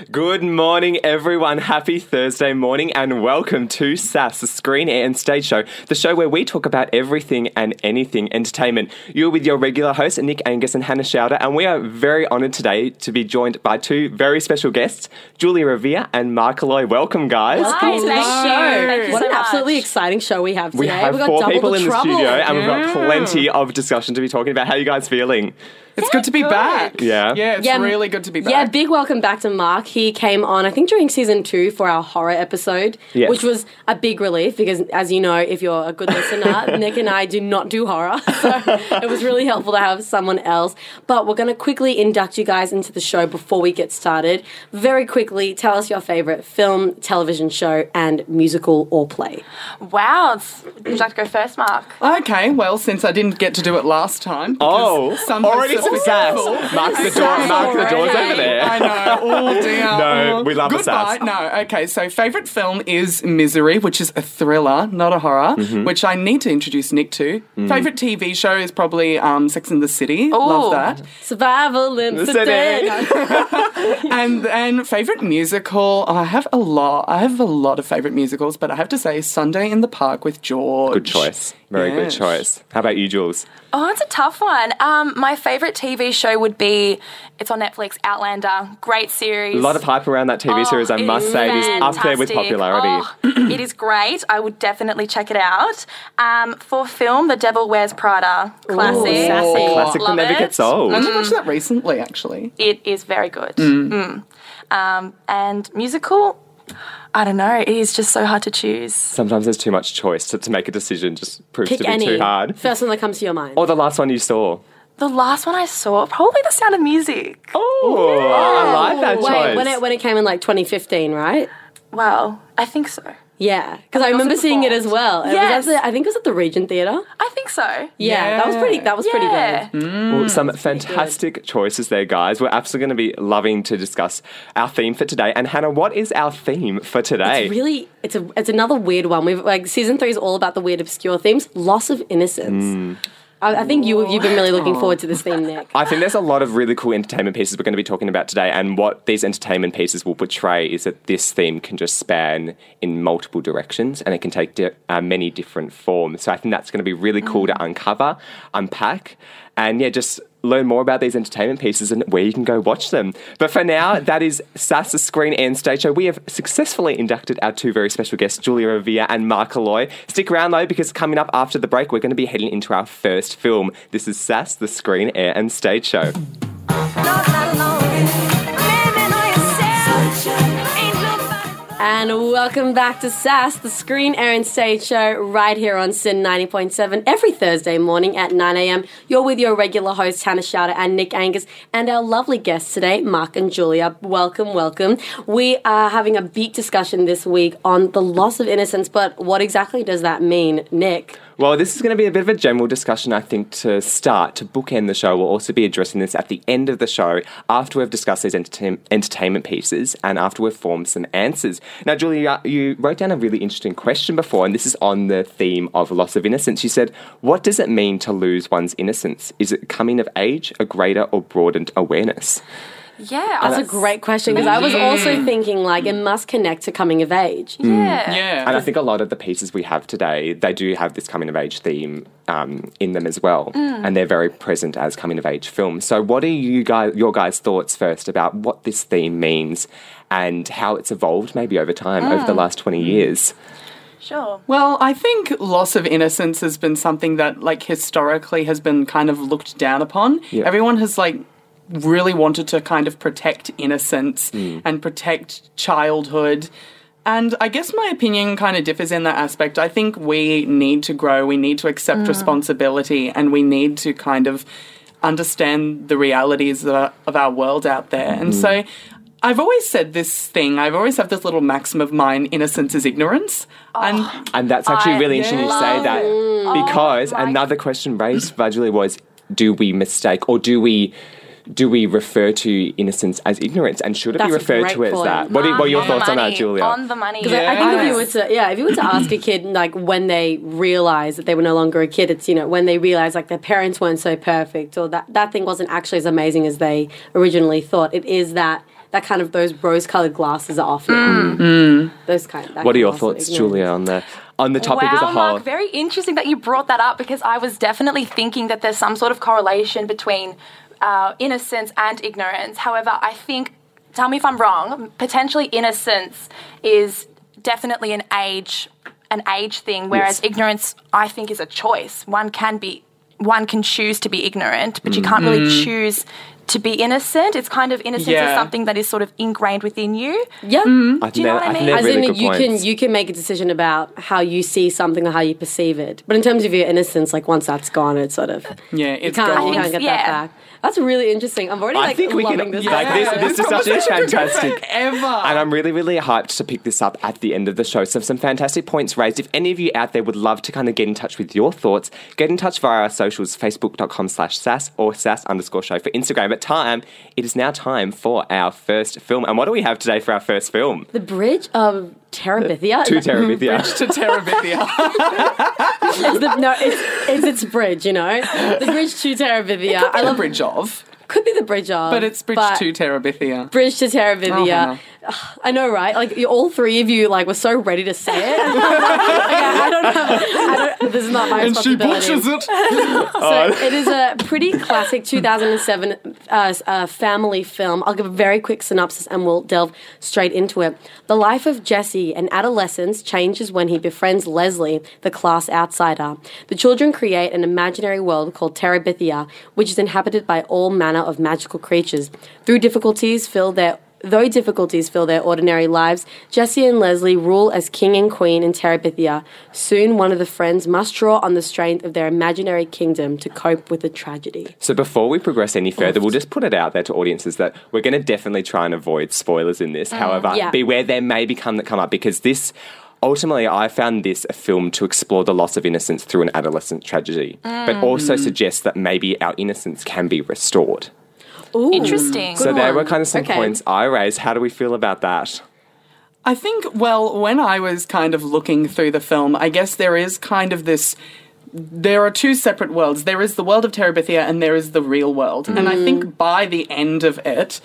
Good morning, everyone. Happy Thursday morning and welcome to SAS, the Screen, Air and Stage Show, the show where we talk about everything and anything entertainment. You're with your regular hosts, Nick Angus and Hannah Schauder, and we are very honoured today to be joined by two very special guests, Julia Revere and Mark Alloy. Welcome, guys. Welcome to the show. Thank you What so an much. absolutely exciting show we have today. We have We've got four double people the in the trouble. studio and we've got plenty of discussion to be talking about. How are you guys feeling? It's good to be back. Yeah. Yeah, it's really good to be back. Yeah, big welcome back to Mark. He came on, I think, during season 2 for our horror episode, Yes. which was a big relief because, as you know, if you're a good listener, Nick and I do not do horror. So it was really helpful to have someone else. But we're going to quickly induct you guys into the show before we get started. Very quickly, tell us your favourite film, television show, and musical or play. Wow. Would you like to go first, Mark? Okay, well, since I didn't get to do it last time. Oh, some already hostess was success. full. Mark the doors over there. I know. Oh, dear. No, Oh. we love a Goodbye. sass. No, okay, so favourite film is Misery, which is a thriller, not a horror, which I need to introduce Nick to. Favourite TV show is probably Sex and the City. Love that. Survival incident. And favourite musical, I have a lot. I have a lot of favourite musicals, but I have to say Sunday in the Park with George. Good choice. Very good Yes. choice. How about you, Jules? Oh, it's a tough one. My favourite TV show would be, it's on Netflix, Outlander. Great series. A lot of hype around that TV series, I it must is say. It is up there with fantastic. popularity. Oh, it is great. I would definitely check it out. For film, The Devil Wears Prada. Classic. sassy. Classic that Love never it. gets old. I only watched that recently, actually. It is very good. And musical, I don't know. It is just so hard to choose. Sometimes there's too much choice to make a decision just proves Pick to be any. too hard. First one that comes to your mind. Or the last one you saw. The last one I saw, probably The Sound of Music. Oh, I like that choice. Wait, when it came in like 2015, right? Well, I think so. Yeah, because I was remember it before? seeing it as well. It Yes. was I think it was at the Regent Theatre. I think so. Yeah, that was pretty Yeah. good. Well, some fantastic choices there, guys. We're absolutely going to be loving to discuss our theme for today. And Hannah, what is our theme for today? It's another weird one. We've like season 3 is all about the weird obscure themes. Loss of innocence. I think you've been really looking forward to this theme, Nick. I think there's a lot of really cool entertainment pieces we're going to be talking about today, and what these entertainment pieces will portray is that this theme can just span in multiple directions, and it can take many different forms. So I think that's going to be really cool to uncover, unpack, and just learn more about these entertainment pieces and where you can go watch them. But for now, that is SAS, the Screen and Stage Show. We have successfully inducted our two very special guests, Julia Revere and Mark Alloy. Stick around though, because coming up after the break, we're going to be heading into our first film. This is SAS, the Screen, Air and Stage Show. And welcome back to SAS, the Screen, Air and Stage Show, right here on Sin 90.7 every Thursday morning at 9 a.m. You're with your regular hosts, Hannah Schauder and Nick Angus, and our lovely guests today, Mark and Julia. Welcome, welcome. We are having a big discussion this week on the loss of innocence, but what exactly does that mean, Nick? Well, this is going to be a bit of a general discussion, I think, to start, to bookend the show. We'll also be addressing this at the end of the show, after we've discussed these entertainment pieces and after we've formed some answers. Now, Julia, you wrote down a really interesting question before, and this is on the theme of loss of innocence. You said, what does it mean to lose one's innocence? Is it coming of age, a greater or broadened awareness? Yeah. That's a great question, because I was also thinking, like, it must connect to coming of age. Yeah. Yeah. And I think a lot of the pieces we have today, they do have this coming of age theme in them as well, and they're very present as coming of age films. So, what are your guys' thoughts first about what this theme means and how it's evolved, maybe over time, over the last 20 years? Sure. Well, I think loss of innocence has been something that, like, historically has been kind of looked down upon. Yeah. Everyone has, like, really wanted to kind of protect innocence and protect childhood. And I guess my opinion kind of differs in that aspect. I think we need to grow, we need to accept responsibility, and we need to kind of understand the realities of our world out there. And so I've always said this thing, I've always had this little maxim of mine, innocence is ignorance. And that's actually really interesting you say that, because another question raised by Julie was, do we mistake or do we refer to innocence as ignorance, and should it That's be a referred great to as point. that? What are your thoughts on that, Julia? On the money. Because I think if you were to ask a kid, like, when they realise that they were no longer a kid, it's, when they realise, like, their parents weren't so perfect, or that thing wasn't actually as amazing as they originally thought. It is that that kind of those rose-colored glasses are off now. Those kind. That What are your glass of thoughts, ignorance. Julia, on the topic as a whole? Mark, very interesting that you brought that up because I was definitely thinking that there's some sort of correlation between innocence and ignorance. However, I think, tell me if I'm wrong, potentially innocence is definitely an age thing, whereas ignorance, I think, is a choice. One can choose to be ignorant, but you can't really choose to be innocent. It's kind of innocence is something that is sort of ingrained within you. Yeah. I think Do you know what I mean? As really in, good you points. can make a decision about how you see something or how you perceive it. But in terms of your innocence, like once that's gone, it's sort of It's you gone. can't get that back. That's really interesting. I'm already I think we loving can. this. This discussion is fantastic. Ever. And I'm really, really hyped to pick this up at the end of the show. So some fantastic points raised. If any of you out there would love to kind of get in touch with your thoughts, get in touch via our socials, facebook.com/sass or sass_show for Instagram. But it is now time for our first film. And what do we have today for our first film? The Bridge of Terabithia. To Terabithia. To Terabithia. No, it's bridge, you know. The Bridge to Terabithia. I love Bridge of, Could be the Bridge of. but it's Bridge to Terabithia. Bridge to Terabithia. Oh, I know, right? Like all three of you, like were so ready to say it. I don't. This is not my responsibility. it. So it is a pretty classic 2007 family film. I'll give a very quick synopsis and we'll delve straight into it. The life of Jesse, an adolescent, changes when he befriends Leslie, the class outsider. The children create an imaginary world called Terabithia, which is inhabited by all manner of magical creatures. Though difficulties fill their ordinary lives, Jesse and Leslie rule as king and queen in Terabithia. Soon, one of the friends must draw on the strength of their imaginary kingdom to cope with the tragedy. So before we progress any further, we'll just put it out there to audiences that we're going to definitely try and avoid spoilers in this. However, beware there may be come that come up because this... Ultimately, I found this a film to explore the loss of innocence through an adolescent tragedy, but also suggests that maybe our innocence can be restored. Ooh, Interesting. So there were kind of some Okay. points I raised. How do we feel about that? I think, well, when I was kind of looking through the film, I guess there is kind of this... There are two separate worlds. There is the world of Terabithia and there is the real world. And I think by the end of it,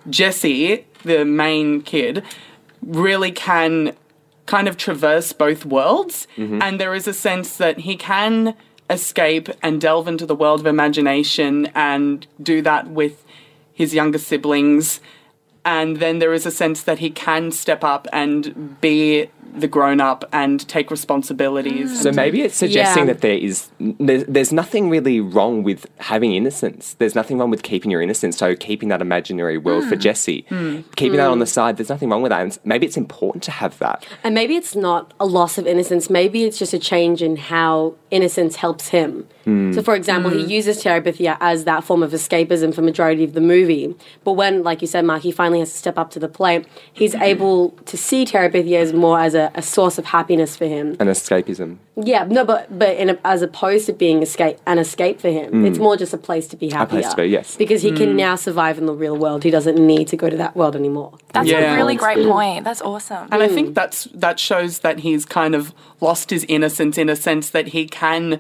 Jesse, the main kid, really can kind of traverse both worlds. And there is a sense that he can escape and delve into the world of imagination and do that with his younger siblings. And then there is a sense that he can step up and be the grown-up and take responsibilities. So maybe it's suggesting Yeah. that there's nothing really wrong with having innocence. There's nothing wrong with keeping your innocence. So keeping that imaginary world for Jesse, keeping that on the side, there's nothing wrong with that. And maybe it's important to have that. And maybe it's not a loss of innocence. Maybe it's just a change in how innocence helps him. So, for example, he uses Terabithia as that form of escapism for majority of the movie. But when, like you said, Mark, he finally has to step up to the plate, he's able to see Terabithia as more as a source of happiness for him. And escapism. Yeah, no, but as opposed to being an escape for him, it's more just a place to be happier. place to be, yes. Because he can now survive in the real world. He doesn't need to go to that world anymore. That's Yeah. a really great point. That's awesome. And I think that shows that he's kind of lost his innocence in a sense that he can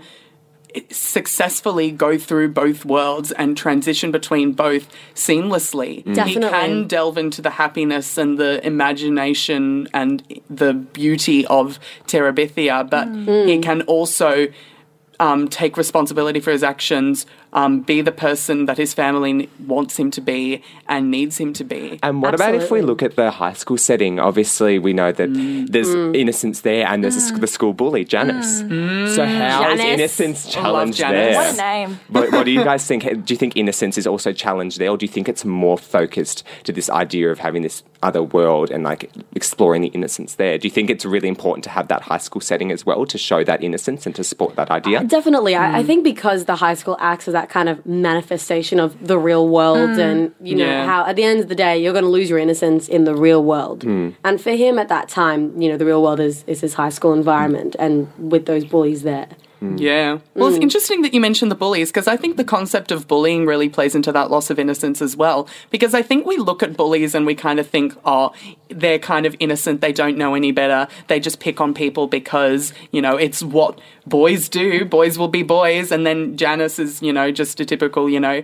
successfully go through both worlds and transition between both seamlessly. Definitely. He can delve into the happiness and the imagination and the beauty of Terabithia, but he can also take responsibility for his actions, be the person that his family wants him to be and needs him to be. And what about if we Absolutely. look at the high school setting? Obviously, we know that there's innocence there and there's the school bully, Janice. So how is Janice. innocence challenged Janice. there? What a name. What do you guys think? Do you think innocence is also challenged there, or do you think it's more focused to this idea of having this other world and like exploring the innocence there? Do you think it's really important to have that high school setting as well to show that innocence and to support that idea? Definitely. I think because the high school acts as that kind of manifestation of the real world and, you know, Yeah. how at the end of the day, you're going to lose your innocence in the real world. And for him at that time, you know, the real world is his high school environment and with those bullies there. Yeah. Well, it's interesting that you mentioned the bullies because I think the concept of bullying really plays into that loss of innocence as well. Because I think we look at bullies and we kind of think, oh, they're kind of innocent. They don't know any better. They just pick on people because, you know, it's what boys do. Boys will be boys. And then Janice is, you know, just a typical, you know,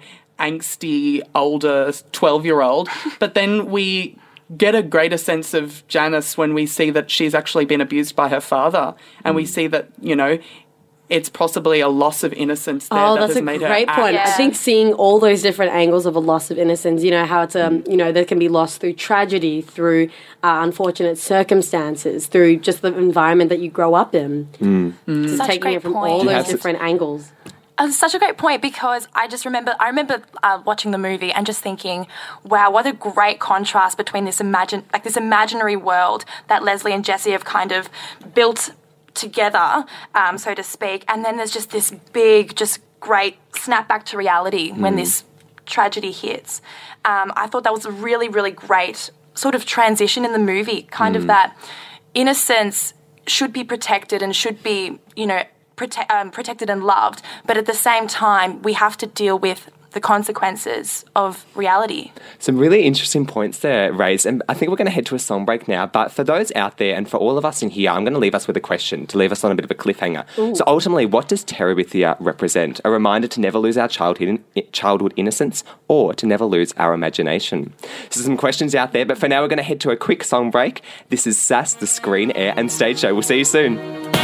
angsty, older 12-year-old. But then we get a greater sense of Janice when we see that she's actually been abused by her father. And we see that, it's possibly a loss of innocence there that has made her great point. Yeah. I think seeing all those different angles of a loss of innocence, how it's, that can be lost through tragedy, through unfortunate circumstances, through just the environment that you grow up in. Just Such a taking great it from point. all Yeah, those different angles. Such a great point, because I remember watching the movie and just thinking, wow, what a great contrast between this imaginary world that Leslie and Jesse have kind of built together, so to speak, and then there's just this big, just great snap back to reality when this tragedy hits. I thought that was a really, really great sort of transition in the movie, kind of that innocence should be protected and should be, protected and loved, but at the same time, we have to deal with the consequences of reality. Some really interesting points there raised, and I think we're going to head to a song break now, but for those out there and for all of us in here, I'm going to leave us with a question to leave us on a bit of a cliffhanger. Ooh. So ultimately, what does Terabithia represent? A reminder to never lose our childhood innocence, or to never lose our imagination? So some questions out there, but for now we're going to head to a quick song break. This is Sass, the Screen, Air and Stage Show. We'll see you soon.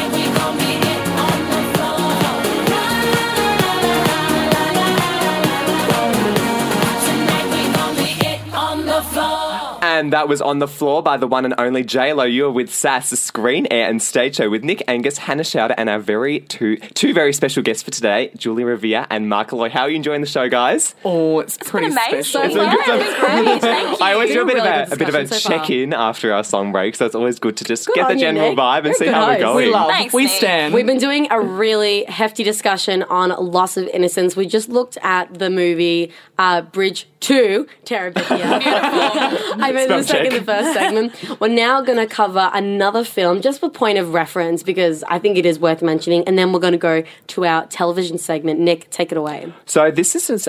And that was On the Floor by the one and only J-Lo. You are with Sass, the Screen, Air and Stage Show with Nick Angus, Hannah Schauder, and our two very special guests for today, Julie Revere and Mark Alloy. How are you enjoying the show, guys? Oh, it's pretty amazing. special. It's great. Thank you. I always do a bit Really of a good so far. check-in after our song break, so it's always good to just get on the you, general Nick. vibe and You're see good how we're host. going. We love. Thanks, we Nick. stand. We've been doing a really hefty discussion on loss of innocence. We just looked at the movie Bridge to Terabithia. I made a mistake in the first segment. We're now going to cover another film just for point of reference, because I think it is worth mentioning, and then we're going to go to our television segment. Nick, take it away. So this is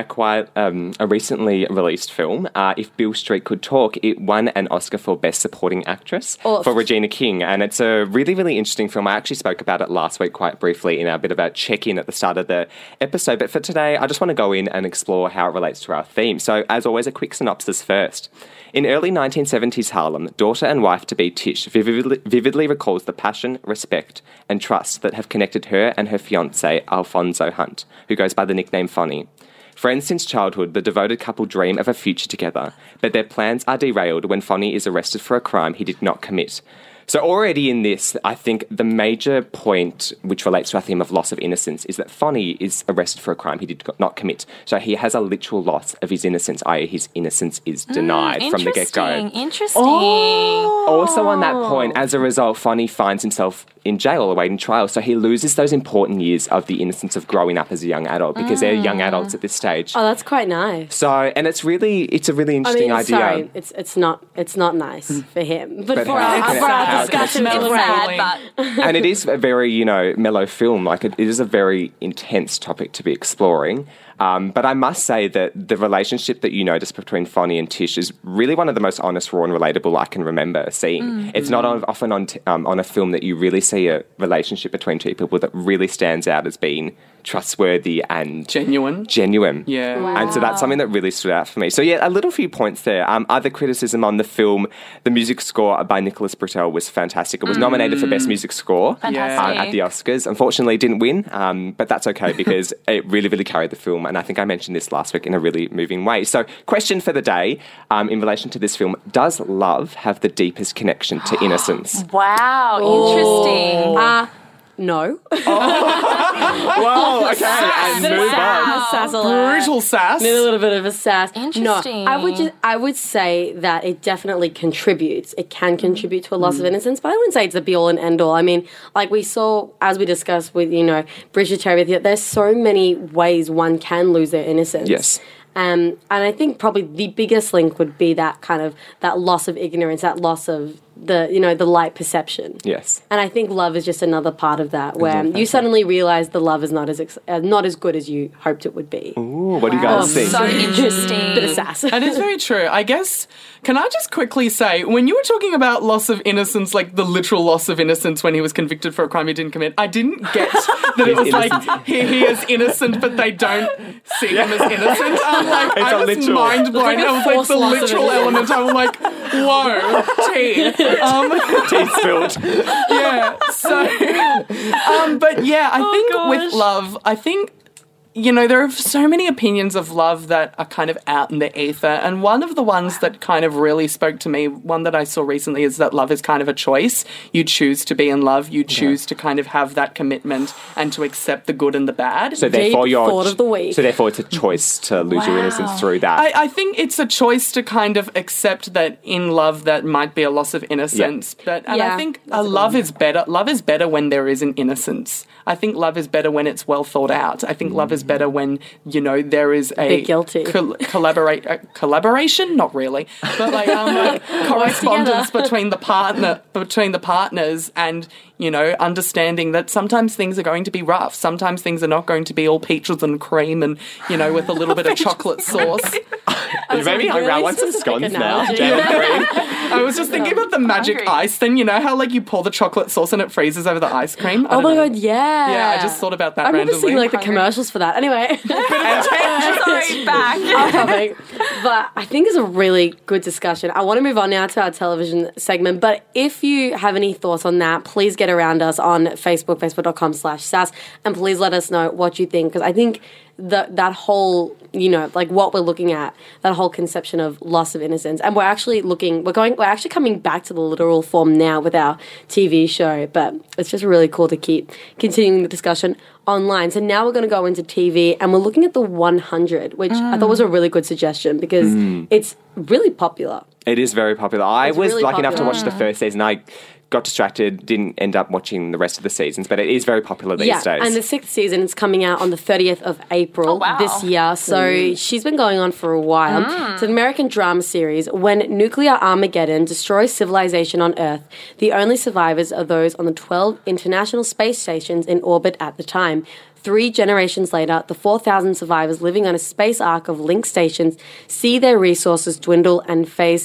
a recently released film. If Beale Street Could Talk, it won an Oscar for Best Supporting Actress for Regina King, and it's a really, really interesting film. I actually spoke about it last week quite briefly in our bit of a check-in at the start of the episode, but for today, I just want to go in and explore how it relates to our theme. So, as always, a quick synopsis first. In early 1970s Harlem, daughter and wife-to-be Tish vividly recalls the passion, respect, and trust that have connected her and her fiancé, Alfonso Hunt, who goes by the nickname Fonny. Friends since childhood, the devoted couple dream of a future together, but their plans are derailed when Fonny is arrested for a crime he did not commit. So already in this, I think the major point which relates to our theme of loss of innocence is that Fonny is arrested for a crime he did not commit. So he has a literal loss of his innocence, i.e. his innocence is denied from the get-go. Interesting. Also on that point, as a result, Fonny finds himself in jail awaiting trial, so he loses those important years of the innocence of growing up as a young adult, because they're young adults at this stage. Oh, that's quite nice. So, and it's a really interesting idea. Sorry, it's not nice for him, but for how can our it discussion, it's it's sad, great. But And it is a very, mellow film. Like, it is a very intense topic to be exploring. But I must say that the relationship that you notice between Fonny and Tish is really one of the most honest, raw and relatable I can remember seeing. It's not often on a film that you really see a relationship between two people that really stands out as being trustworthy and Genuine. Yeah. Wow. And so that's something that really stood out for me. So yeah, a little few points there. Other criticism on the film, the music score by Nicholas Britell was fantastic. It was nominated for Best Music Score Fantastic. at the Oscars. Unfortunately, it didn't win, but that's okay because it really, really carried the film. And I think I mentioned this last week in a really moving way. So question for the day in relation to this film, does love have the deepest connection to innocence? wow, interesting. No. Whoa, okay, and move on. Sass alert. Brutal sass. Need a little bit of a sass. Interesting. No, I would say that it definitely contributes. It can contribute to a loss of innocence, but I wouldn't say it's the be all and end all. I mean, like we saw, as we discussed with, Bridget Terabithia, there's so many ways one can lose their innocence. Yes. And I think probably the biggest link would be that kind of, that loss of ignorance, that loss of the light perception. Yes. And I think love is just another part of that, where you suddenly realize the love is not as good as you hoped it would be. Ooh, what do you guys think? So interesting. Bit of sass. That is very true. I guess, can I just quickly say, when you were talking about loss of innocence, like the literal loss of innocence when he was convicted for a crime he didn't commit, I didn't get that it was like he is innocent, but they don't see him as innocent. I'm like, It's I a was literal- mind blown. I was like, forced the loss of literal innocence. element. I'm like, whoa, tea. Tea spilled. Yeah. So, but yeah, I think with love, I think, there are so many opinions of love that are kind of out in the ether. And one of the ones that kind of really spoke to me, one that I saw recently, is that love is kind of a choice. You choose to be in love. You choose to kind of have that commitment and to accept the good and the bad. So therefore, Deep thought of the week. So therefore, it's a choice to lose your innocence through that. I think it's a choice to kind of accept that in love that might be a loss of innocence. And Yeah, I think that's a good love one. is better. Love is better when there is an innocence. I think love is better when it's well thought out. I think love is better when, there is a Bit guilty. collaboration, not really, but like correspondence between the partners, and understanding that sometimes things are going to be rough. Sometimes things are not going to be all peaches and cream and with a little bit of chocolate sauce. You made me hungry. I want some specific scones now. analogy. Jam and cream. I was just thinking about the magic hungry. ice thing. How like you pour the chocolate sauce and it freezes over the ice cream. I Oh don't my know. god, yeah. Yeah, I just thought about that I remember randomly. seeing like the commercials for that. Anyway, Sorry, back. off topic. But I think it's a really good discussion. I want to move on now to our television segment. But if you have any thoughts on that, please get around us on Facebook, facebook.com/sass, and please let us know what you think, because I think that whole, like what we're looking at, that whole conception of loss of innocence, and we're actually coming back to the literal form now with our TV show, but it's just really cool to keep continuing the discussion online. So now we're going to go into TV, and we're looking at the 100, which I thought was a really good suggestion because it's really popular. It is very popular. I It's was really lucky enough to popular. watch the first season. I got distracted, didn't end up watching the rest of the seasons, but it is very popular these days. And the 6th season is coming out on the 30th of April wow. this year. So she's been going on for a while. It's an American drama series. When nuclear Armageddon destroys civilization on Earth, the only survivors are those on the 12 international space stations in orbit at the time. 3 generations later, the 4,000 survivors living on a space ark of linked stations see their resources dwindle and face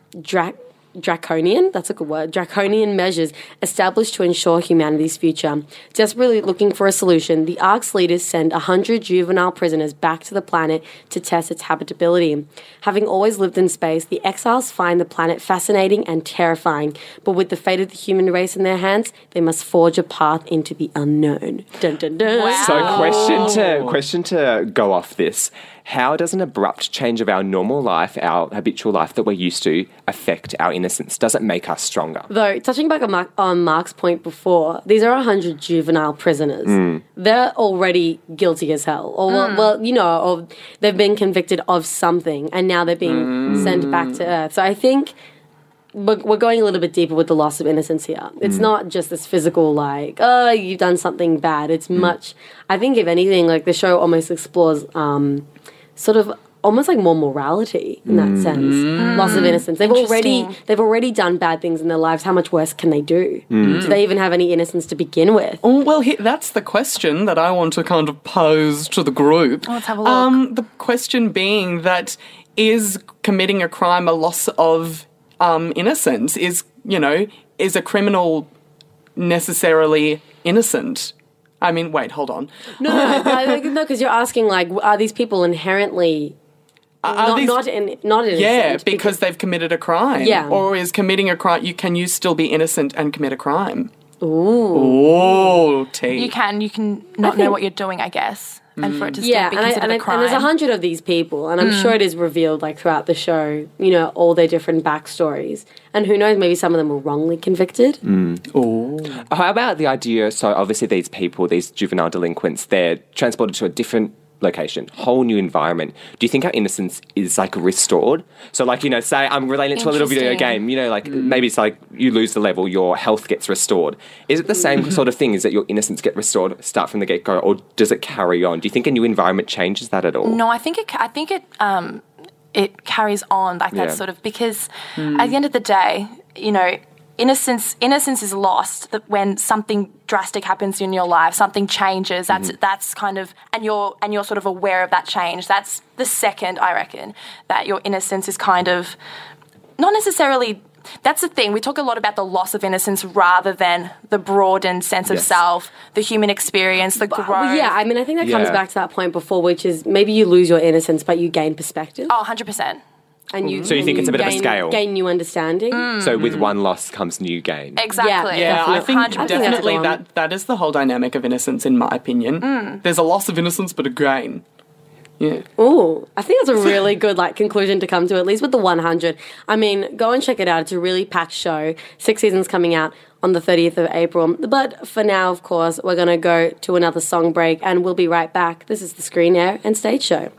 draconian measures established to ensure humanity's future. Desperately looking for a solution, the Ark's leaders send 100 juvenile prisoners back to the planet to test its habitability. Having always lived in space, the exiles find the planet fascinating and terrifying, but with the fate of the human race in their hands, they must forge a path into the unknown. Dun, dun, dun. Wow. So question to go off this. How does an abrupt change of our normal life, our habitual life that we're used to, affect our innocence? Does it make us stronger? Though, touching back on Mark's point before, these are 100 juvenile prisoners. They're already guilty as hell. Or, or they've been convicted of something, and now they're being sent back to Earth. So I think we're going a little bit deeper with the loss of innocence here. It's not just this physical, like, oh, you've done something bad. It's much... I think, if anything, like, the show almost explores... sort of almost like more morality in that sense. Loss of innocence. They've already done bad things in their lives. How much worse can they do? Do they even have any innocence to begin with? Oh, well, that's the question that I want to kind of pose to the group. Let's have a look. The question being that, is committing a crime a loss of innocence? Is a criminal necessarily innocent? I mean, wait, hold on. No, because you're asking, like, are these people inherently not innocent? Yeah, because they've committed a crime. Yeah. Or is committing a crime, can you still be innocent and commit a crime? Ooh. Ooh, T. You can not know what you're doing, I guess, and for it to still be considered a crime. And there's 100 of these people, and I'm sure it is revealed, like, throughout the show, all their different backstories. And who knows, maybe some of them were wrongly convicted. How about the idea, so obviously these people, these juvenile delinquents, they're transported to a different location, whole new environment. Do you think our innocence is, like, restored? So, like, say I'm relating it to a little video game, maybe it's like you lose the level, your health gets restored. Is it the same sort of thing? Is that your innocence get restored, start from the get-go, or does it carry on? Do you think a new environment changes that at all? No, I think it carries on like that sort of, because at the end of the day, innocence is lost when something drastic happens in your life, something changes. That's kind of, and you're sort of aware of that change. That's the second, I reckon, that your innocence is kind of not necessarily. That's the thing. We talk a lot about the loss of innocence rather than the broadened sense of self, the human experience, the growth. Well, yeah, I mean, I think that comes back to that point before, which is maybe you lose your innocence, but you gain perspective. Oh, 100%. And So you think it's a bit of a scale? Gain new understanding. So with one loss comes new gain. Exactly. Yeah, I think 100%. definitely I think that's that is the whole dynamic of innocence, in my opinion. There's a loss of innocence, but a gain. Yeah. Ooh, I think that's a really good conclusion to come to, at least with the 100. I mean, go and check it out. It's a really packed show. 6 seasons coming out on the 30th of April. But for now, of course, we're going to go to another song break, and we'll be right back. This is the Screen, Air and Stage Show.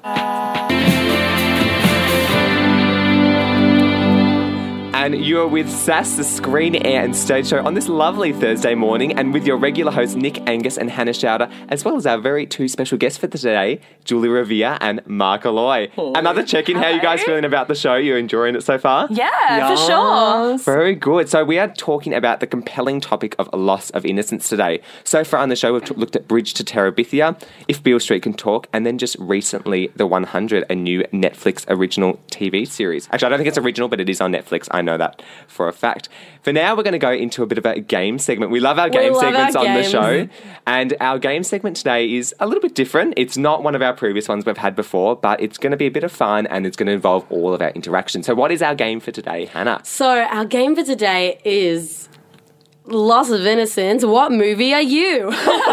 And you're with Sass, the Screen, Air and Stage Show on this lovely Thursday morning, and with your regular hosts Nick Angus and Hannah Schauder, as well as our very two special guests for today, Julie Revere and Mark Aloy. Another check-in. How are you guys feeling about the show? You're enjoying it so far? Yeah, for sure. Very good. So we are talking about the compelling topic of loss of innocence today. So far on the show, we've looked at Bridge to Terabithia, If Beale Street Can Talk, and then just recently The 100, a new Netflix original TV series. Actually, I don't think it's original, but it is on Netflix. I know that for a fact. For now, we're going to go into a bit of a game segment. We love our game segments on the show. And our game segment today is a little bit different. It's not one of our previous ones we've had before, but it's going to be a bit of fun and it's going to involve all of our interaction. So what is our game for today, Hannah? So our game for today is Loss of Innocence. What movie are you?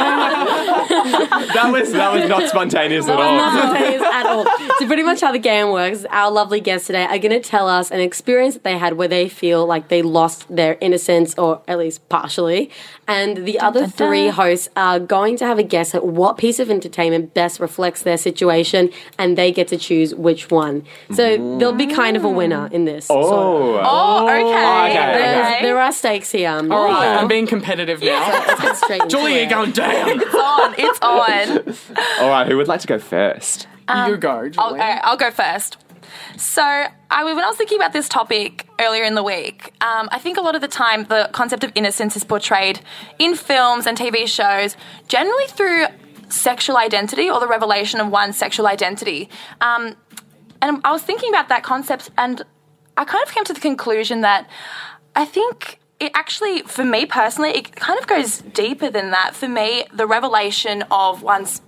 That was not spontaneous at all. Not spontaneous at all. So pretty much how the game works, our lovely guests today are going to tell us an experience that they had where they feel like they lost their innocence, or at least partially. And the other three hosts are going to have a guess at what piece of entertainment best reflects their situation, and they get to choose which one. So there'll be kind of a winner in this. Oh, Okay. There are stakes here. All right, I'm being competitive now. Let's get straight into Julie, it. you're going down. It's on. All right, who would like to go first? You go, Julie. I'll go first. So, when I was thinking about this topic earlier in the week, I think a lot of the time the concept of innocence is portrayed in films and TV shows generally through sexual identity or the revelation of one's sexual identity. And I was thinking about that concept, and I kind of came to the conclusion that I think it actually, for me personally, it kind of goes deeper than that. For me, the revelation of one's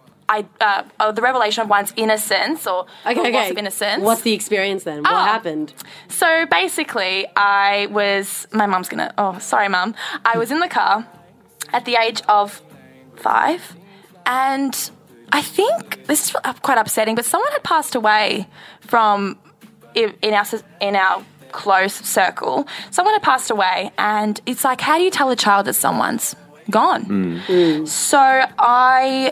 innocence or loss of innocence. What's the experience then? What happened? So basically, my mum's gonna, sorry mum. I was in the car at the age of 5, and I think, this is quite upsetting, but someone had passed away in our close circle. Someone had passed away, and it's like, how do you tell a child that someone's gone? So my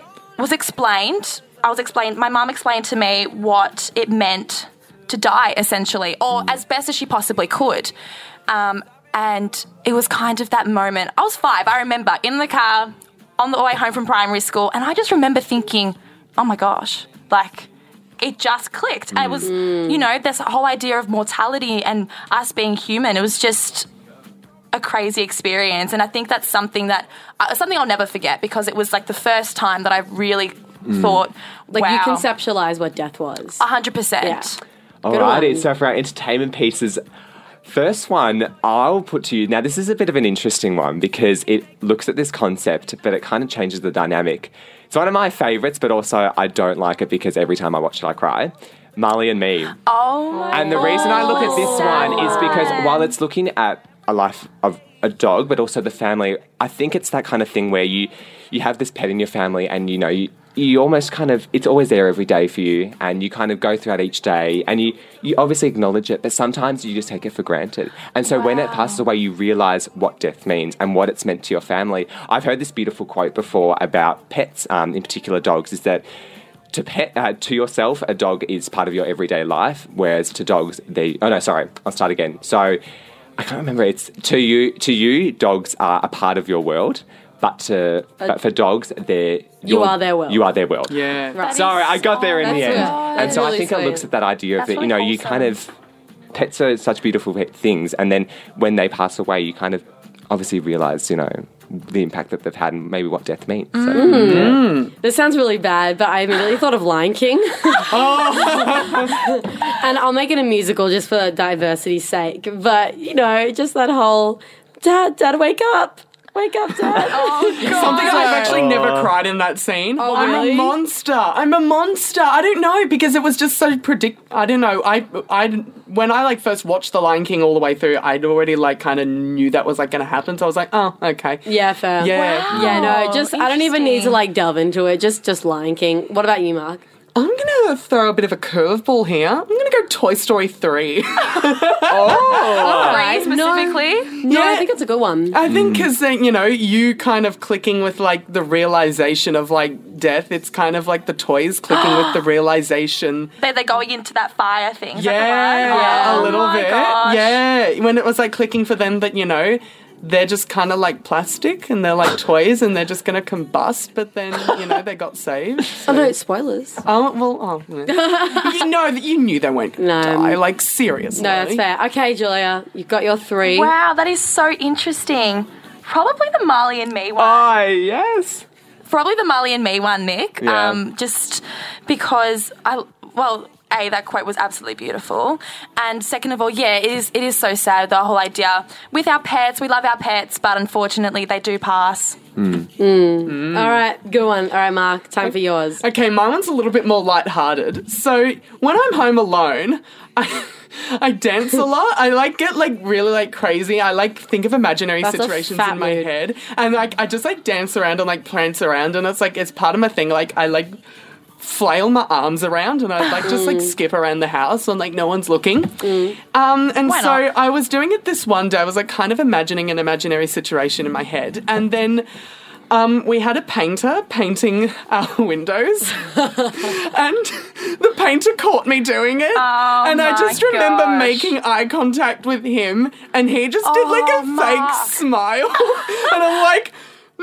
mum explained to me what it meant to die, essentially, or as best as she possibly could. And it was kind of that moment. I was 5, I remember, in the car on the way home from primary school, and I just remember thinking, oh my gosh, it just clicked. And it was, this whole idea of mortality and us being human. It was just a crazy experience. And I think that's something I'll never forget, because it was the first time that I really thought, wow. You conceptualize what death was. 100%. Yeah. Alrighty, so for our entertainment pieces, first one I'll put to you. Now, this is a bit of an interesting one because it looks at this concept, but it kind of changes the dynamic. It's one of my favourites, but also I don't like it because every time I watch it, I cry. Marley and Me. Oh, and the reason I look at this one is because while it's looking at a life of a dog, but also the family, I think it's that kind of thing where you have this pet in your family, and you almost kind of, it's always there every day for you, and you kind of go throughout each day, and you obviously acknowledge it, but sometimes you just take it for granted. And so when it passes away, you realise what death means and what it's meant to your family. I've heard this beautiful quote before about pets, in particular dogs, is that to yourself, a dog is part of your everyday life, whereas to dogs, I'll start again. So I can't remember, it's to you, dogs are a part of your world. But for dogs, you are their world. You are their world. Yeah. Right. Sorry, I got there in the end. Good. And so Really I think it looks at that idea of that, really you kind of pets are such beautiful things, and then when they pass away, you kind of obviously realise, the impact that they've had and maybe what death means. So, This sounds really bad, but I immediately thought of Lion King. And I'll make it a musical just for diversity's sake. But, just that whole, Dad, wake up. Wake up, Dad. Something I've actually never cried in that scene. Oh, I'm really? a monster. I don't know, because it was just so I don't know. When I first watched The Lion King all the way through, I'd already kind of knew that was going to happen. So I was like, oh, okay. Yeah, fair. Yeah. Wow. Yeah, no, I don't even need to Interesting. delve into it. Just Lion King. What about you, Mark? I'm going to throw a bit of a curveball here. I'm going to go Toy Story 3. Three Alright, specifically. No, I Yeah. think it's a good one. I think because, you kind of clicking with, the realization of, death. It's kind of like the toys clicking with the realization. They're going into that fire thing. Is Yeah, that the one? a Oh little my bit. gosh. Yeah, when it was, clicking for them that, they're just kind of like plastic and they're like toys and they're just going to combust, but then, they got saved. Oh, no, spoilers. You knew they weren't going No. to die. Seriously. No, that's fair. Okay, Julia, you've got your 3. Wow, that is so interesting. Probably the Marley and Me one. oh, yes. Probably the Marley and Me one, Nick. Yeah. Just because that quote was absolutely beautiful. And second of all, yeah, it is so sad, the whole idea. With our pets, we love our pets, but unfortunately they do pass. All right, good one. All right, Mark, time for yours. Okay, my one's a little bit more lighthearted. So when I'm home alone, I dance a lot. I get really crazy. I think of imaginary That's a situations fat in my mood. head, and I just dance around and prance around, and it's part of my thing. I flail my arms around and I just skip around the house when no one's looking. And Why so not? I was doing it this one day. I was kind of imagining an imaginary situation in my head, and then we had a painter painting our windows, and the painter caught me doing it. And I my just remember gosh. making eye contact with him, and he just did a Mark. fake smile, and I'm like, no!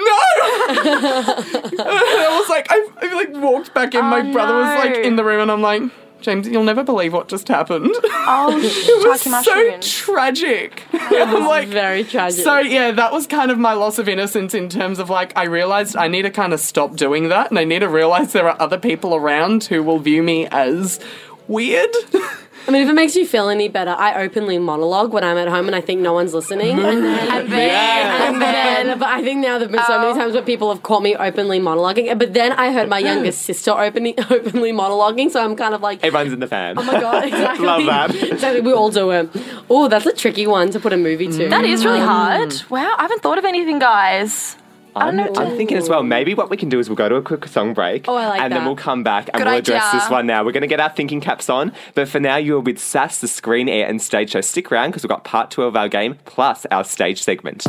And I was I walked back in. My brother was no. in the room, and I'm like, James, you'll never believe what just happened. Oh, It was Chucky so mushrooms. tragic. I'm Very tragic. so yeah, that was kind of my loss of innocence in terms of I realized I need to kind of stop doing that, and I need to realize there are other people around who will view me as weird. I mean, if it makes you feel any better, I openly monologue when I'm at home and I think no one's listening. And then, but I think now there've been so many times where people have caught me openly monologuing. But then I heard my younger sister openly monologuing, so I'm kind of like, Everyone's in the fan. oh my God, exactly. Love that. Exactly, we all do it. Oh, that's a tricky one to put a movie to. That is really hard. Wow, I haven't thought of anything, guys. I'm thinking as well, maybe what we can do is we'll go to a quick song break. Oh, I like and then that. we'll come back and Good we'll address idea. this one now. We're going to get our thinking caps on. But for now, you're with Sass, the Screen, Air and Stage Show. Stick around because we've got part 2 of our game plus our stage segment.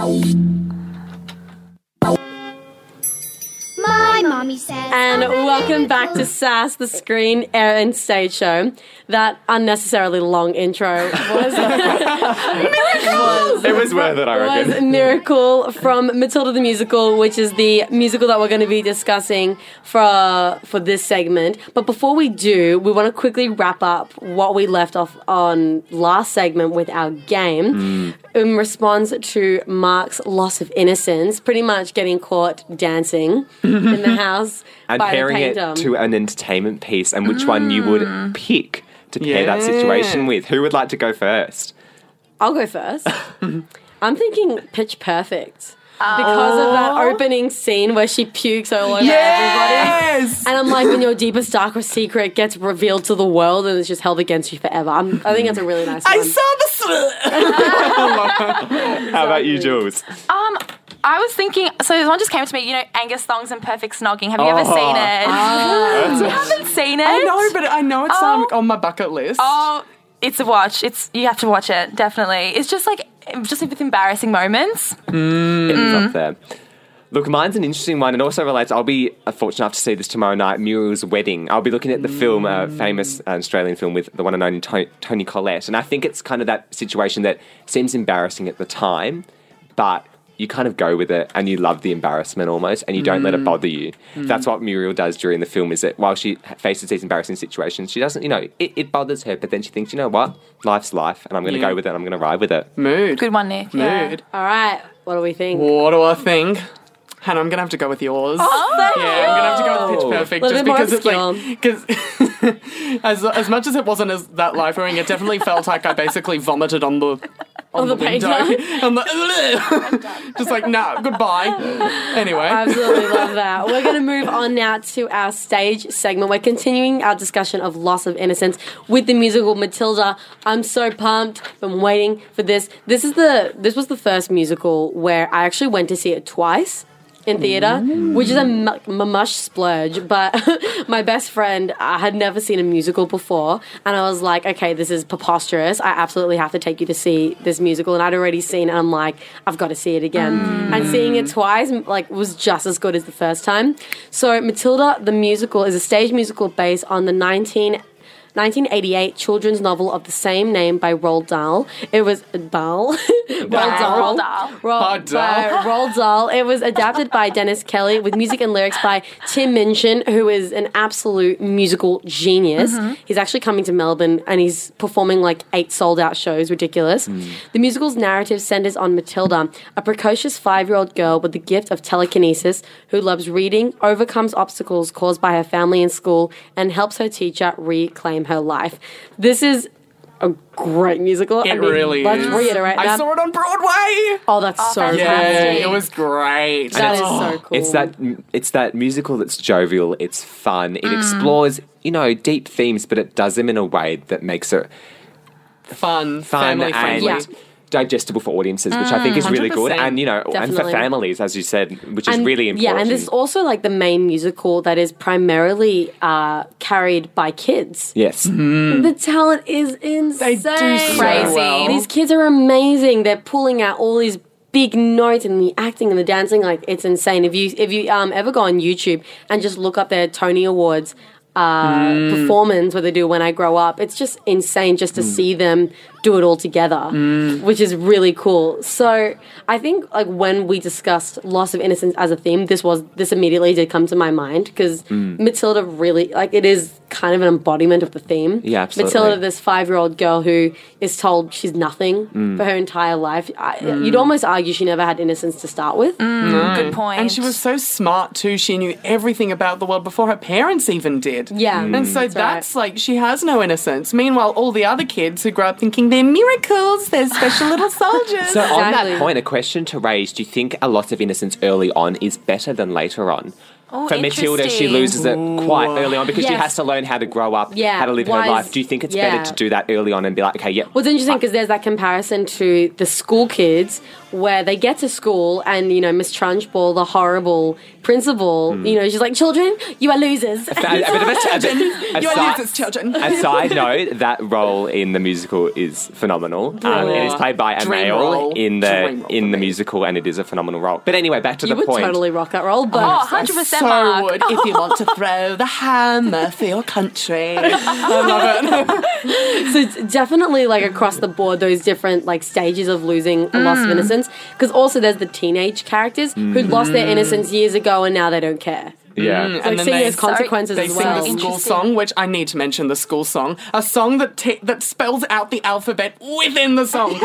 My mommy says. And welcome back to SAS, the Screen, Air and Stage Show. That unnecessarily long intro was It was worth it, I was reckon. Miracle from Matilda the Musical, which is the musical that we're going to be discussing for this segment. But before we do, we want to quickly wrap up what we left off on last segment with our game in response to Mark's loss of innocence, pretty much getting caught dancing in the house And by the pairing it painter. to an entertainment piece and which one you would pick to pair that Yeah. situation with. Who would like to go first? I'll go first. I'm thinking Pitch Perfect. Because of that opening scene where she pukes all over everybody. Yes! And I'm like, when your deepest, darkest secret gets revealed to the world and it's just held against you forever. I think that's a really nice one. I saw the How about you, Jules? I was thinking, so this one just came to me, Angus Thongs and Perfect Snogging. Have you ever seen it? You haven't seen it? I know, but I know it's Oh. on my bucket list. Oh, it's a watch. You have to watch it, definitely. It's just with embarrassing moments. It was up there. Look, mine's an interesting one and also relates, I'll be fortunate enough to see this tomorrow night, Muriel's Wedding. I'll be looking at the film, a famous Australian film with the one and only Tony Collette. And I think it's kind of that situation that seems embarrassing at the time, but you kind of go with it and you love the embarrassment almost and you don't let it bother you. That's what Muriel does during the film, is that while she faces these embarrassing situations, she doesn't, it bothers her, but then she thinks, you know what, life's life and I'm going to go with it, I'm going to ride with it. Mood. Good one, Nick. Mood. All right, what do we think? What do I think? Hannah, I'm going to have to go with yours. Oh, Yeah, I'm going to have to go with Pitch Perfect Little just bit more because it's like... Because as much as it wasn't as that life-wearing, it definitely felt like I basically vomited on the the window. painter. On the, just like, nah, goodbye. Anyway. Absolutely love that. We're going to move on now to our stage segment. We're continuing our discussion of loss of innocence with the musical Matilda. I'm so pumped. Been waiting for this. This was the first musical where I actually went to see it twice in theatre, which is a mush splurge, but my best friend had never seen a musical before, and I was like, okay, this is preposterous. I absolutely have to take you to see this musical, and I'd already seen it, and I'm like, I've got to see it again. And seeing it twice, was just as good as the first time. So Matilda, the musical, is a stage musical based on the 1988 children's novel of the same name by Roald Dahl. It was Roald Dahl. It was adapted by Dennis Kelly with music and lyrics by Tim Minchin, who is an absolute musical genius. He's actually coming to Melbourne and he's performing 8 sold-out shows. Ridiculous. The musical's narrative centers on Matilda, a precocious 5-year-old girl with the gift of telekinesis who loves reading, overcomes obstacles caused by her family and school, and helps her teacher reclaim her life. This is a great musical. It really is. Let's reiterate that. I saw it on Broadway. Oh, that's so fantastic. Yeah, cool. it was great. That is so cool. It's that musical that's jovial, it's fun, it explores, deep themes, but it does them in a way that makes it fun, fun family friendly. and digestible for audiences, which I think is really good. 100%. And, and for Definitely. families, as you said, which is really important. Yeah, and this is also the main musical that is primarily carried by kids. Yes. The talent is insane. They do so Crazy. well. These kids are amazing. They're pulling out all these big notes and the acting and the dancing. It's insane. If you ever go on YouTube and just look up their Tony Awards performance, where they do When I Grow Up, it's just insane just to see them do it all together, which is really cool. So I think when we discussed loss of innocence as a theme, this immediately did come to my mind, because Matilda really it is kind of an embodiment of the theme. Yeah, absolutely. Matilda, this 5-year-old girl who is told she's nothing for her entire life. You'd almost argue she never had innocence to start with. Good point. And she was so smart too. She knew everything about the world before her parents even did. Yeah. And so That's that's she has no innocence. Meanwhile, all the other kids who grow up thinking they're miracles, they're special little soldiers. So on Exactly. that point, a question to raise, do you think a loss of innocence early on is better than later on? Oh, For Matilda, she interesting. loses it quite early on because she Yes. has to learn how to grow up, Yeah, how to live her wise- life. Do you think it's yeah. better to do that early on and be like, okay, yep. Well, it's interesting because there's that comparison to the school kids where they get to school and, Miss Trunchbull, the horrible principal, she's like, children, you are losers. A bit of a You're side- losers, children. A side note, that role in the musical is phenomenal. It is played by a Dream male role. in Dream role the for me. musical, and it is a phenomenal role. But anyway, back to You the would point. totally rock that role, but Oh, 100% so Mark. would if you want to throw the hammer for your country. I love it. so it's definitely across the board those different stages of losing a loss of innocence, because also there's the teenage characters who lost their innocence years ago and now they don't care. Yeah. So And then seeing they- those consequences They as sing well. the school Interesting. song, which I need to mention the school song. A song that spells out the alphabet within the song.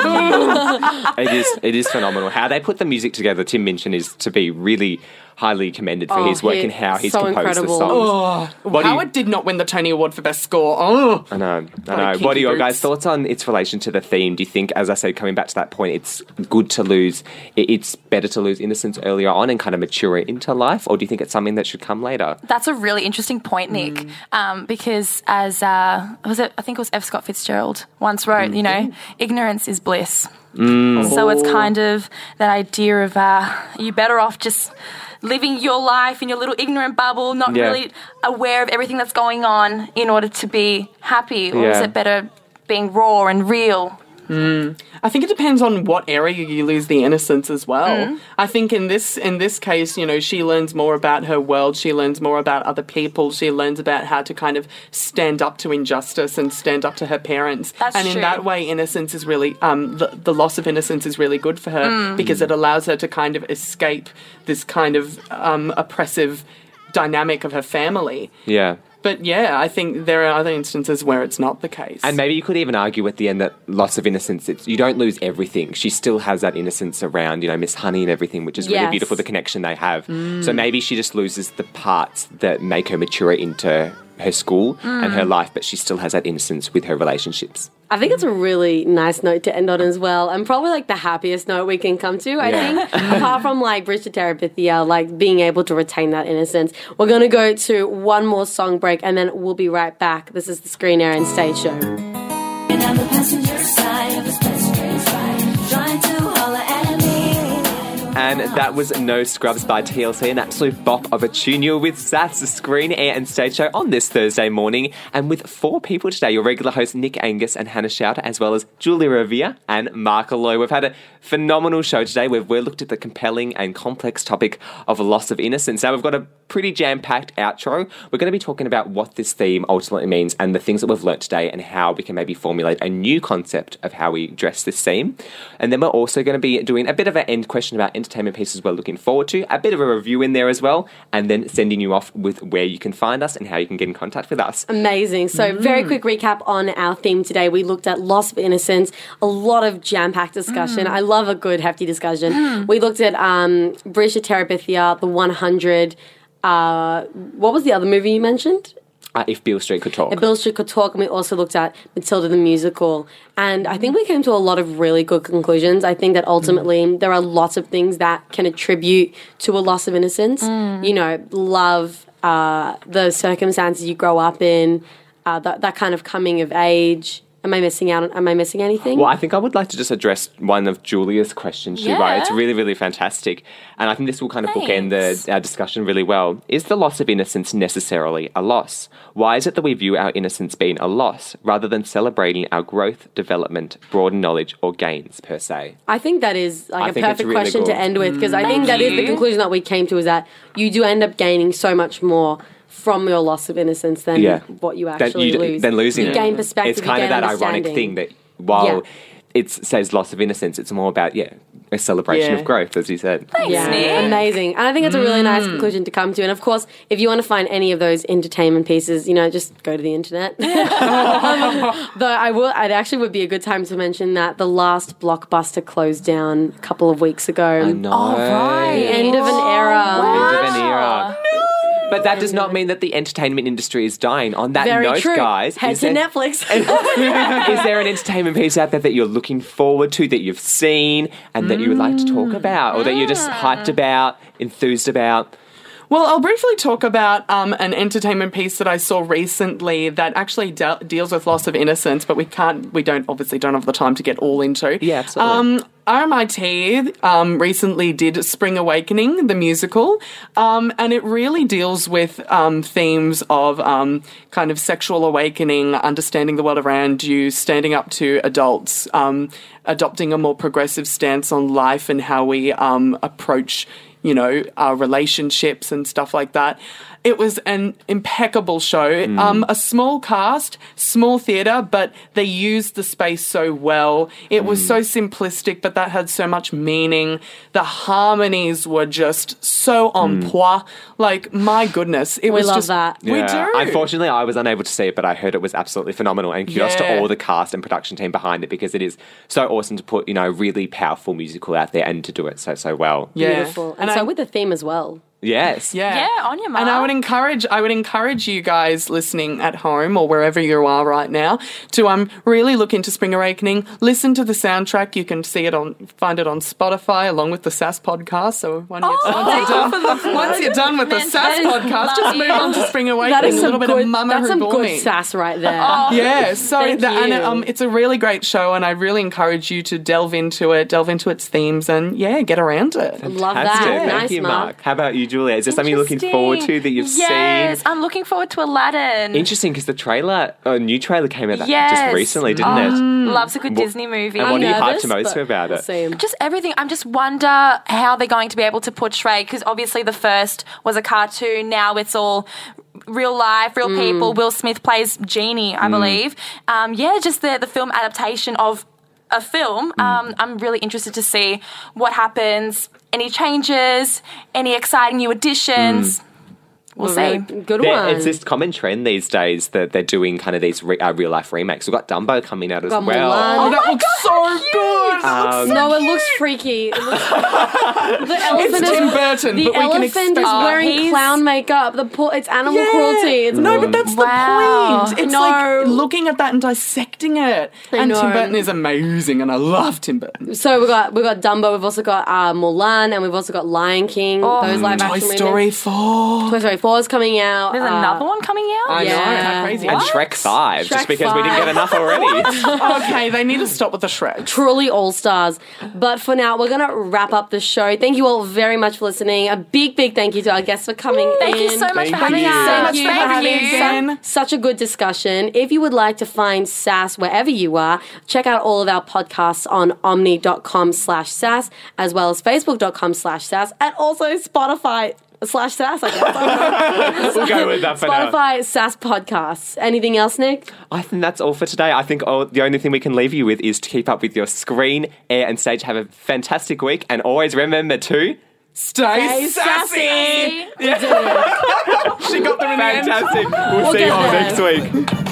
It is phenomenal. How they put the music together, Tim Minchin, is to be really highly commended for his work and how he's so composed incredible. the songs. What do you- Howard did not win the Tony Award for Best Score. Oh. I know. Kinky What are your boots. guys' thoughts on its relation to the theme? Do you think, as I said, coming back to that point, it's good to lose, it's better to lose innocence earlier on and kind of mature it into life? Or do you think it's something that should come later? That's a really interesting point, Nick, because as I think it was F. Scott Fitzgerald once wrote, ignorance is bliss. So it's kind of that idea of you're better off just living your life in your little ignorant bubble, not Yeah. really aware of everything that's going on in order to be happy, or is Yeah. it better being raw and real? I think it depends on what area you lose the innocence as well. I think in this case, you know, she learns more about her world, she learns more about other people, she learns about how to kind of stand up to injustice and stand up to her parents. That's and true. in that way, innocence is really, the loss of innocence is really good for her because it allows her to kind of escape this kind of oppressive dynamic of her family. Yeah. But yeah, I think there are other instances where it's not the case. And maybe you could even argue at the end that loss of innocence, you don't lose everything. She still has that innocence around, you know, Miss Honey and everything, which is really Yes. beautiful, the connection they have. So maybe she just loses the parts that make her mature into her school and her life, but she still has that innocence with her relationships. I think it's a really nice note to end on as well, and probably like the happiest note we can come to, I think. Apart from like Bridge to Terabithia, like being able to retain that innocence. We're going to go to one more song break and then we'll be right back. This is the Screen Air and Stage Show. And I'm the passenger side of his passenger's ride, trying to holler at me. And that was No Scrubs by TLC, an absolute bop of a tune. You're with Sass, the Screen, Air and Stage Show on this Thursday morning. And with 4 people today, your regular hosts Nick Angus and Hannah Schauter, as well as Julia Revere and Mark Aloy. We've had a phenomenal show today. We've looked at the compelling and complex topic of loss of innocence. Now, we've got a pretty jam-packed outro. We're going to be talking about what this theme ultimately means and the things that we've learnt today and how we can maybe formulate a new concept of how we address this theme. And then we're also going to be doing a bit of an end question about entertainment pieces we're looking forward to, a bit of a review in there as well, and then sending you off with where you can find us and how you can get in contact with us. Amazing. So, very quick recap on our theme today. We looked at loss of innocence, a lot of jam-packed discussion. I love a good, hefty discussion. We looked at Bridge to Terabithia, The 100. What was the other movie you mentioned? If Beale Street Could Talk. If Beale Street Could Talk, and we also looked at Matilda the musical. And I think we came to a lot of really good conclusions. I think that ultimately there are lots of things that can attribute to a loss of innocence. You know, love, the circumstances you grow up in, that kind of coming of age. Am I missing out? Am I missing anything? Well, I think I would like to just address one of Julia's questions she wrote. It's really, really fantastic. And I think this will kind of bookend our discussion really well. Is the loss of innocence necessarily a loss? Why is it that we view our innocence being a loss rather than celebrating our growth, development, broadened knowledge or gains per se? I think that is I like a think it's perfect really question good. to end with, because I think that is the conclusion that we came to, is that you do end up gaining so much more from your loss of innocence than what you actually lose. Than losing you it. gain perspective. It's kind you of gain that ironic thing that while it says loss of innocence, it's more about, a celebration of growth, as you said. Thanks, Nick. Amazing. And I think it's a really nice conclusion to come to. And of course, if you want to find any of those entertainment pieces, just go to the internet. Though it actually would be a good time to mention that the last Blockbuster closed down a couple of weeks ago. I know. Oh, right. The end of an era. End of an era. But that does not mean that the entertainment industry is dying. On that Very note, true. guys, Head to Netflix. is there an entertainment piece out there that you're looking forward to, that you've seen, and that you would like to talk about, or that you're just hyped about, enthused about? Well, I'll briefly talk about an entertainment piece that I saw recently that actually deals with loss of innocence, but we don't have the time to get all into. Yeah, absolutely. RMIT recently did Spring Awakening, the musical, and it really deals with themes of kind of sexual awakening, understanding the world around you, standing up to adults, adopting a more progressive stance on life and how we approach our relationships and stuff like that. It was an impeccable show. A small cast, small theatre, but they used the space so well. It was so simplistic, but that had so much meaning. The harmonies were just so on point. Like, my goodness. It was love just, that. We do. Unfortunately, I was unable to see it, but I heard it was absolutely phenomenal. And kudos to Yeah. all the cast and production team behind it, because it is so awesome to put, a really powerful musical out there and to do it so well. Yeah. Beautiful. And so with the theme as well. Yes. Yeah. Yeah, on your mark. And I would encourage you guys listening at home or wherever you are right now to really look into Spring Awakening. Listen to the soundtrack. You can find it on Spotify along with the SAS podcast. So once you're done with the SAS podcast, just move on to Spring Awakening. That is a little bit of Mama that's some Hugoni. good sass right there. Yeah, so Thank you. it's a really great show, and I really encourage you to delve into its themes, and get around it. Love Fantastic. that. Thank Nice, you, Mark. How about you, Julia? Is there something you're looking forward to that you've Yes, seen? I'm looking forward to Aladdin. Interesting, because a new trailer came out Yes. just recently, didn't it? Loves a good Disney movie. And what are you Nervous, hyped most but for about we'll it? see. Just everything. I just wonder how they're going to be able to portray, because obviously the first was a cartoon. Now it's all real life, real people. Will Smith plays Genie, I believe. Just the film adaptation of a film. I'm really interested to see what happens. Any changes? Any exciting new additions? We'll see. Good one. It's this common trend these days that they're doing kind of these real life remakes. We've got Dumbo coming out as Got well. Mulan. Oh, that looks so good. No, it looks freaky. It looks, the elephant It's Tim Burton, the but we can elephant expect is that. wearing He's- clown makeup. It's animal cruelty. It's No, but that's Wow. the point. It's No. like looking at that and dissecting it. And know. Tim Burton is amazing, and I love Tim Burton. So we've got Dumbo. We've also got Mulan, and we've also got Lion King. Those live Toy action Story movies. 4. Toy Story 4 is coming out. There's another one coming out? I know, Yeah. how crazy. And Shrek 5, just Shrek because we didn't 5. get enough already. Okay, they need to stop with the Shrek. Truly all stars. But for now, we're going to wrap up the show. Thank you all very much for listening. A big, big thank you to our guests for coming in. Thank you so much Thank for having you. us. So much Thank for having you. me again. Such a good discussion. If you would like to find SAS wherever you are, check out all of our podcasts on omni.com/SAS, as well as facebook.com/SAS, and also Spotify/SAS, I guess. We'll go with that for now. Spotify SAS podcasts. Anything else, Nick? I think that's all for today. I think the only thing we can leave you with is to keep up with your screen, air, and stage. Have a fantastic week, and always remember to... Stay sassy. We did it. She got them in the end. Fantastic. We'll see get you all there. next week.